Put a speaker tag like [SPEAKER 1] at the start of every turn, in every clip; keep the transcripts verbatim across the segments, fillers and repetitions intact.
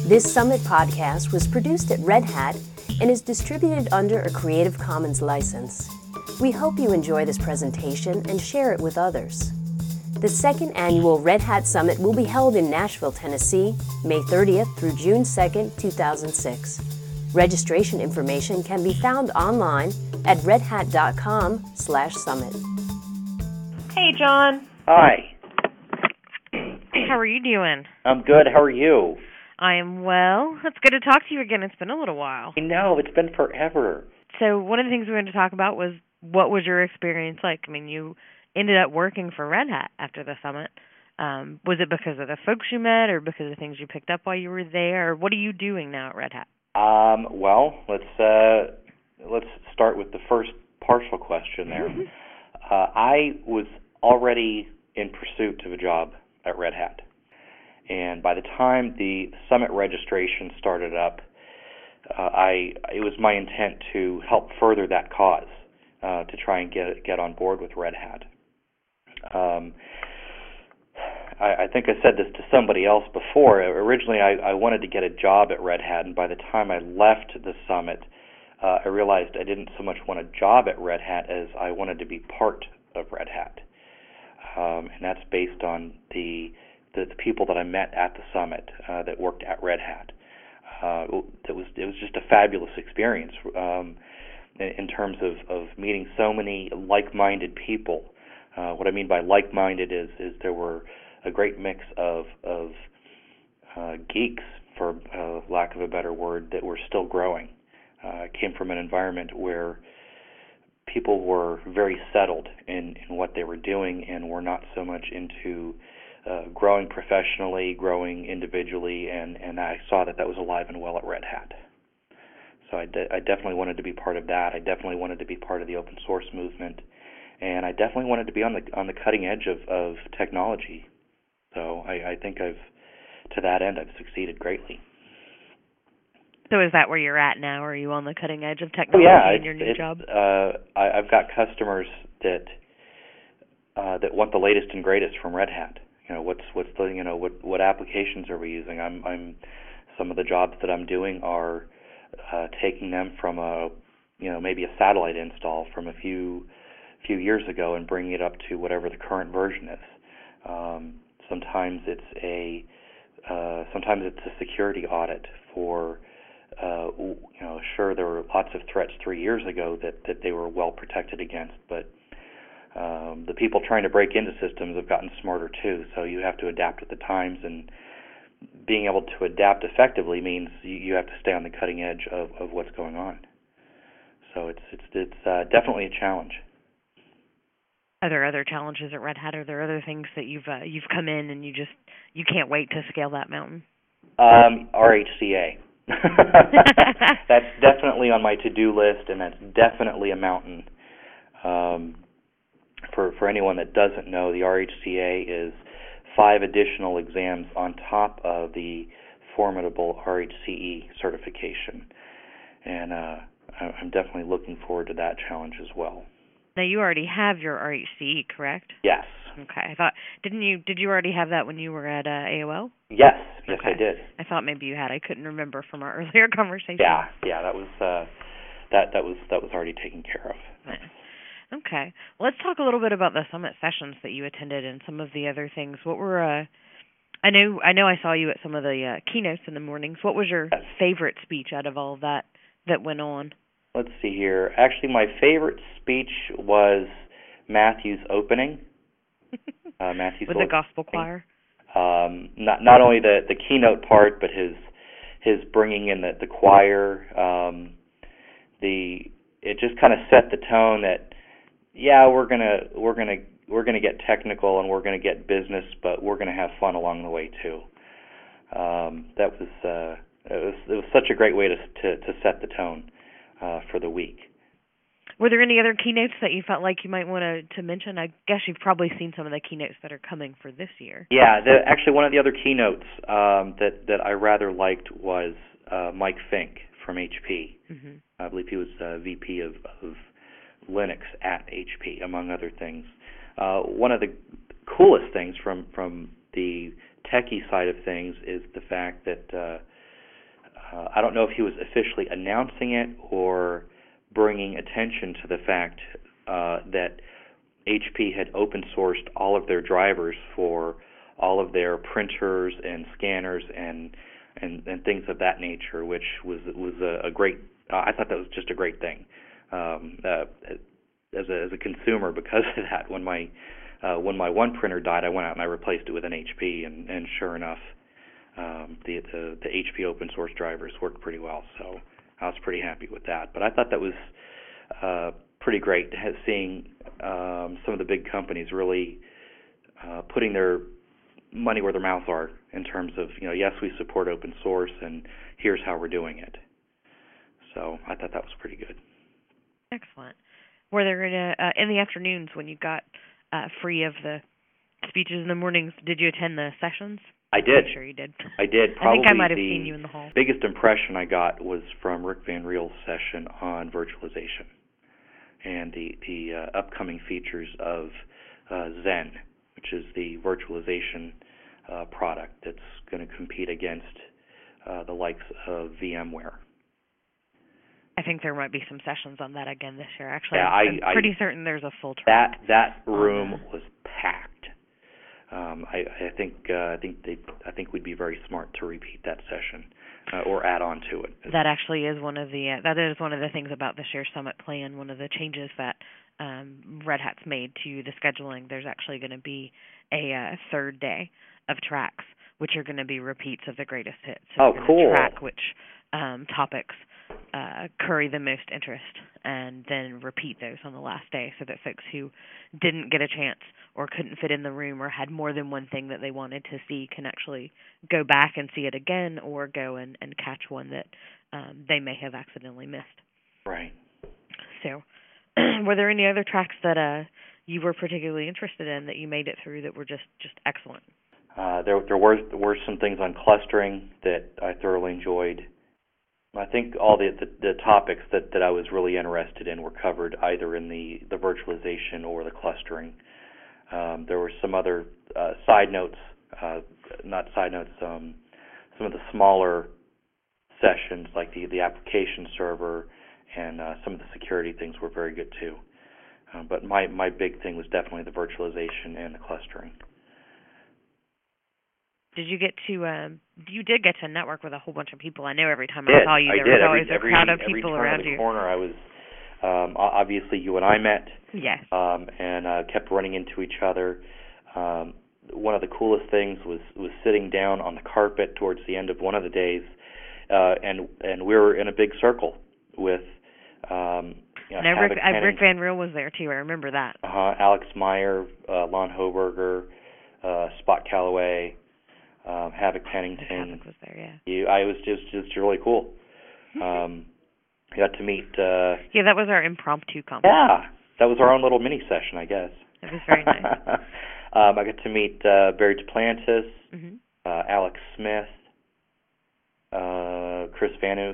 [SPEAKER 1] This Summit podcast was produced at Red Hat and is distributed under a Creative Commons license. We hope you enjoy this presentation and share it with others. The second annual Red Hat Summit will be held in Nashville, Tennessee, May thirtieth through June second, two thousand six. Registration information can be found online at redhat.com slash summit.
[SPEAKER 2] Hey, John.
[SPEAKER 3] Hi.
[SPEAKER 2] How are you doing?
[SPEAKER 3] I'm good. How are you?
[SPEAKER 2] I am well. It's good to talk to you again. It's been a little while.
[SPEAKER 3] I know. It's been forever.
[SPEAKER 2] So one of the things we wanted to talk about was what was your experience like? I mean, you ended up working for Red Hat after the summit. Um, was it because of the folks you met or because of things you picked up while you were there? Or what are you doing now at Red Hat?
[SPEAKER 3] Um, well, let's uh, let's start with the first partial question there. uh, I was already in pursuit of a job at Red Hat. And by the time the summit registration started up, uh, I it was my intent to help further that cause, uh, to try and get get on board with Red Hat. Um, I, I think I said this to somebody else before. Originally, I, I wanted to get a job at Red Hat, and by the time I left the summit, uh, I realized I didn't so much want a job at Red Hat as I wanted to be part of Red Hat. Um, and that's based on the The, the people that I met at the summit uh, that worked at Red Hat. Uh, it was it was just a fabulous experience um, in, in terms of, of meeting so many like-minded people. Uh, what I mean by like-minded is is there were a great mix of of uh, geeks, for uh, lack of a better word, that were still growing. Uh, I came from an environment where people were very settled in, in what they were doing and were not so much into Uh, growing professionally, growing individually, and, and I saw that that was alive and well at Red Hat. So I, de- I definitely wanted to be part of that. I definitely wanted to be part of the open source movement, and I definitely wanted to be on the on the cutting edge of, of technology. So I, I think I've, to that end, I've succeeded greatly.
[SPEAKER 2] So is that where you're at now? Are you on the cutting edge of technology
[SPEAKER 3] oh, yeah,
[SPEAKER 2] in your new job?
[SPEAKER 3] Uh, I, I've got customers that uh, that want the latest and greatest from Red Hat. You know, what's what's the you know what what applications are we using? I'm I'm some of the jobs that I'm doing are uh, taking them from a you know maybe a satellite install from a few few years ago and bringing it up to whatever the current version is. Um, sometimes it's a uh, sometimes it's a security audit for uh, you know sure there were lots of threats three years ago that that they were well protected against, but Um, the people trying to break into systems have gotten smarter too, so you have to adapt with the times, and being able to adapt effectively means you, you have to stay on the cutting edge of, of what's going on. So it's it's it's uh, definitely a challenge.
[SPEAKER 2] Are there other challenges at Red Hat? Are there other things that you've uh, you've come in and you just you can't wait to scale that mountain?
[SPEAKER 3] Um, R H C A. That's definitely on my to-do list, and that's definitely a mountain. Um, For, for anyone that doesn't know, the R H C A is five additional exams on top of the formidable R H C E certification, and uh, I'm definitely looking forward to that challenge as well.
[SPEAKER 2] Now, you already have your R H C E, correct?
[SPEAKER 3] Yes.
[SPEAKER 2] Okay. I thought didn't you did you already have that when you were at uh, A O L?
[SPEAKER 3] Yes. Yes,
[SPEAKER 2] okay.
[SPEAKER 3] I did.
[SPEAKER 2] I thought maybe you had. I couldn't remember from our earlier conversation.
[SPEAKER 3] Yeah. Yeah. That was uh, that that was that was already taken care of.
[SPEAKER 2] Nice. Okay. Well, let's talk a little bit about the summit sessions that you attended and some of the other things. What were uh, I know I know I saw you at some of the uh, keynotes in the mornings. What was your
[SPEAKER 3] yes.
[SPEAKER 2] favorite speech out of all of that that went on?
[SPEAKER 3] Let's see here. Actually, my favorite speech was Matthew's opening. uh, Matthew's
[SPEAKER 2] with the gospel choir.
[SPEAKER 3] Um, not not only the, the keynote part, but his his bringing in the the choir. Um, the it just kind of set the tone that. Yeah, we're gonna we're gonna we're gonna get technical and we're gonna get business, but we're gonna have fun along the way too. Um, that was uh, it was it was such a great way to to, to set the tone uh, for the week.
[SPEAKER 2] Were there any other keynotes that you felt like you might want to to mention? I guess you've probably seen some of the keynotes that are coming for this year.
[SPEAKER 3] Yeah, the, actually, one of the other keynotes um, that that I rather liked was uh, Mike Fink from H P. Mm-hmm. I believe he was uh, V P of, of Linux at H P, among other things. Uh, one of the coolest things from, from the techie side of things is the fact that uh, uh, I don't know if he was officially announcing it or bringing attention to the fact uh, that H P had open sourced all of their drivers for all of their printers and scanners and and, and things of that nature, which was was a, a great. Uh, I thought that was just a great thing. Um, uh, as a as a consumer, because of that, when my uh, when my one printer died, I went out and I replaced it with an H P, and, and sure enough, um, the, the the H P open source drivers worked pretty well. So I was pretty happy with that. But I thought that was uh, pretty great, seeing um, some of the big companies really uh, putting their money where their mouths are in terms of, you know, yes, we support open source, and here's how we're doing it. So I thought that was pretty good.
[SPEAKER 2] Excellent. Were there in, a, uh, in the afternoons when you got uh, free of the speeches in the mornings, did you attend the sessions?
[SPEAKER 3] I did.
[SPEAKER 2] I'm sure you did.
[SPEAKER 3] I did. Probably
[SPEAKER 2] I think I might have seen you in the hall.
[SPEAKER 3] The biggest impression I got was from Rick Van Riel's session on virtualization and the, the uh, upcoming features of uh, Zen, which is the virtualization uh, product that's going to compete against uh, the likes of VMware.
[SPEAKER 2] I think there might be some sessions on that again this year. Actually,
[SPEAKER 3] yeah,
[SPEAKER 2] I'm
[SPEAKER 3] I,
[SPEAKER 2] pretty
[SPEAKER 3] I,
[SPEAKER 2] certain there's a full track.
[SPEAKER 3] That that room was packed. Um, I, I think uh, I think they I think we'd be very smart to repeat that session uh, or add on to it.
[SPEAKER 2] That actually is one of the uh, that is one of the things about this year's summit plan. One of the changes that um, Red Hat's made to the scheduling. There's actually going to be a uh, third day of tracks, which are going to be repeats of the greatest hits.
[SPEAKER 3] Oh,
[SPEAKER 2] So
[SPEAKER 3] cool!
[SPEAKER 2] Track which um, topics uh, curry the most interest, and then repeat those on the last day, so that folks who didn't get a chance or couldn't fit in the room or had more than one thing that they wanted to see can actually go back and see it again, or go and, and catch one that um, they may have accidentally missed.
[SPEAKER 3] Right.
[SPEAKER 2] So, were there any other tracks that uh, you were particularly interested in that you made it through that were just, just excellent?
[SPEAKER 3] Uh, there, there were there were some things on clustering that I thoroughly enjoyed. I think all the, the, the topics that, that I was really interested in were covered either in the, the virtualization or the clustering. Um, there were some other uh, side notes, uh, not side notes, um, some of the smaller sessions like the, the application server and uh, some of the security things were very good too. Uh, but my, my big thing was definitely the virtualization and the clustering.
[SPEAKER 2] Did you get to? Um, you did get to network with a whole bunch of people. I know every time
[SPEAKER 3] I,
[SPEAKER 2] I saw you,
[SPEAKER 3] I
[SPEAKER 2] there
[SPEAKER 3] did.
[SPEAKER 2] was always
[SPEAKER 3] every,
[SPEAKER 2] a crowd
[SPEAKER 3] every,
[SPEAKER 2] of people
[SPEAKER 3] every
[SPEAKER 2] around
[SPEAKER 3] turn of the
[SPEAKER 2] you.
[SPEAKER 3] Corner, I was um, obviously you and I met.
[SPEAKER 2] Yes.
[SPEAKER 3] Um, and uh, kept running into each other. Um, one of the coolest things was was sitting down on the carpet towards the end of one of the days, uh, and and we were in a big circle with. Um, you know,
[SPEAKER 2] no, Rick,
[SPEAKER 3] Havoc
[SPEAKER 2] uh, Rick Van Riel was there too. I remember that.
[SPEAKER 3] Uh-huh, Alex Meyer, uh, Lon Hoberger, uh, Spot Calloway, um, Havoc Pennington.
[SPEAKER 2] Havoc was there, yeah.
[SPEAKER 3] You, I was just just really cool. Um, I got to meet. Uh,
[SPEAKER 2] yeah, that was our impromptu conference.
[SPEAKER 3] Yeah, that was our own little mini session, I guess.
[SPEAKER 2] It was very nice.
[SPEAKER 3] um, I got to meet uh, Barry Duplantis,
[SPEAKER 2] mm-hmm.
[SPEAKER 3] uh, Alex Smith, uh, Chris Vanoof.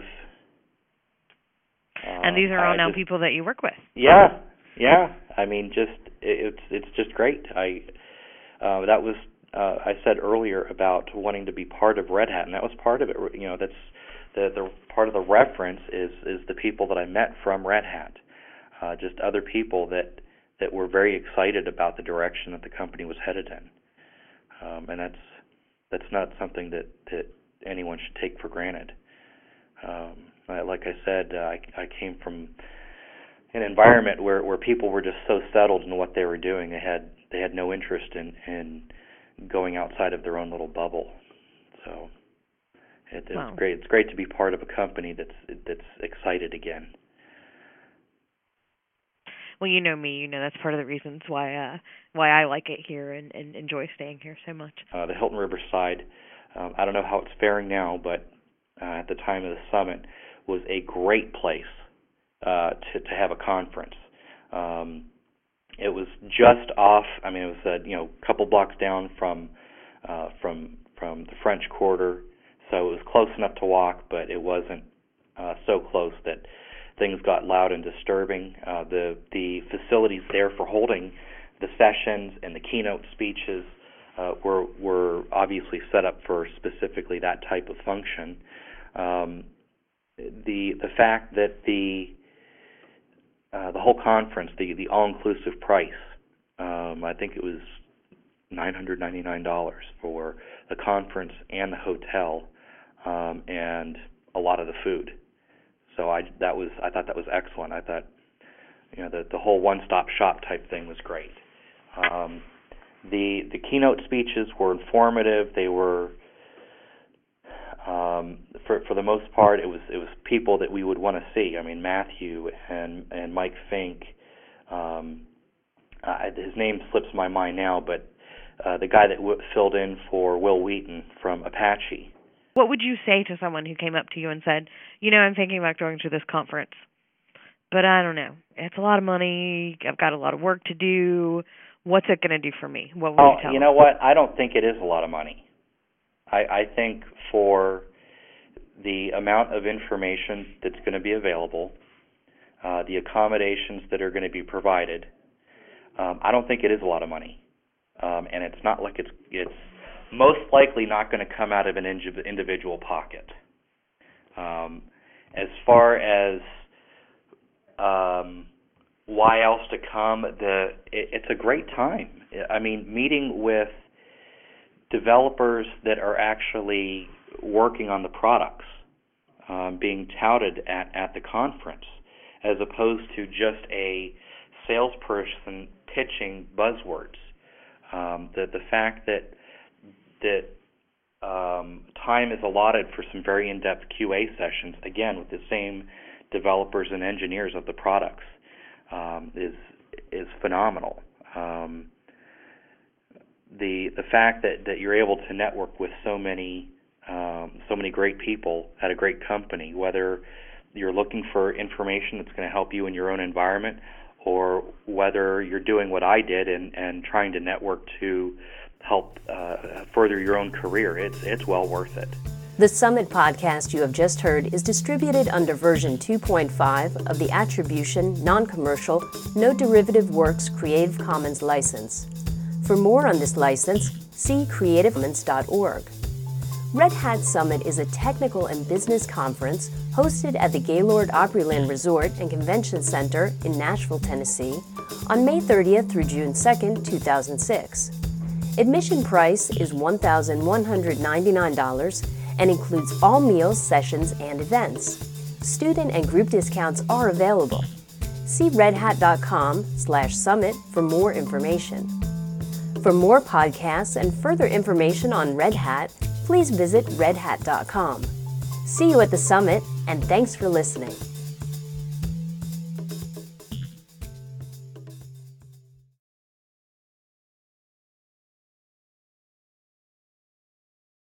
[SPEAKER 2] And these are all
[SPEAKER 3] I
[SPEAKER 2] now
[SPEAKER 3] just,
[SPEAKER 2] people that you work with.
[SPEAKER 3] Yeah, yeah. I mean, just it, it's it's just great. I uh, that was uh, I said earlier about wanting to be part of Red Hat, and that was part of it. You know, that's the the part of the reference is is the people that I met from Red Hat, uh, just other people that that were very excited about the direction that the company was headed in, um, and that's that's not something that that anyone should take for granted. Um, Like I said, uh, I, I came from an environment where, where people were just so settled in what they were doing. They had they had no interest in, in going outside of their own little bubble. So it, it's
[SPEAKER 2] wow.
[SPEAKER 3] great. It's great to be part of a company that's that's excited again.
[SPEAKER 2] Well, you know me. You know that's part of the reasons why uh, why I like it here and, and enjoy staying here so much.
[SPEAKER 3] Uh, the Hilton Riverside. Um, I don't know how it's faring now, but uh, at the time of the summit, was a great place uh, to to have a conference. Um, it was just off. I mean, it was a you know couple blocks down from uh, from from the French Quarter, so it was close enough to walk, but it wasn't uh, so close that things got loud and disturbing. Uh, the the facilities there for holding the sessions and the keynote speeches uh, were were obviously set up for specifically that type of function. Um, the the fact that the uh, the whole conference, the the all-inclusive price, um, I think it was nine hundred ninety-nine dollars for the conference and the hotel, um, and a lot of the food. So I that was I thought that was excellent. I thought, you know, the the whole one-stop shop type thing was great. Um, the the keynote speeches were informative. They were um, for for the most part it was it was people that we would want to see. I mean, Matthew and and Mike Fink. Um, uh, his name slips my mind now, but uh, the guy that w- filled in for Will Wheaton from Apache.
[SPEAKER 2] What would you say to someone who came up to you and said, you know, I'm thinking about going to this conference, but I don't know. It's a lot of money. I've got a lot of work to do. What's it going to do for me? What would
[SPEAKER 3] oh,
[SPEAKER 2] you tell
[SPEAKER 3] you
[SPEAKER 2] them?
[SPEAKER 3] know what? I don't think it is a lot of money. I, I think for the amount of information that's going to be available, uh, the accommodations that are going to be provided, um, I don't think it is a lot of money. Um, and it's not like it's it's most likely not going to come out of an individual pocket. Um, as far as um, why else to come, the it, it's a great time. I mean, meeting with developers that are actually working on the products um, being touted at, at the conference, as opposed to just a salesperson pitching buzzwords. Um, the the fact that that um, time is allotted for some very in-depth Q A sessions, again with the same developers and engineers of the products, um, is is phenomenal. Um, the the fact that, that you're able to network with so many um, so many great people at a great company, whether you're looking for information that's going to help you in your own environment, or whether you're doing what I did and, and trying to network to help uh, further your own career, it's it's well worth it.
[SPEAKER 1] The Summit podcast you have just heard is distributed under version two point five of the Attribution, Non-Commercial, No Derivative Works Creative Commons license. For more on this license, see creative commons dot org. Red Hat Summit is a technical and business conference hosted at the Gaylord Opryland Resort and Convention Center in Nashville, Tennessee, on May thirtieth through June second, two thousand six. Admission price is one thousand one hundred ninety-nine dollars and includes all meals, sessions, and events. Student and group discounts are available. See redhat.com slash summit for more information. For more podcasts and further information on Red Hat, please visit red hat dot com. See you at the summit, and thanks for listening.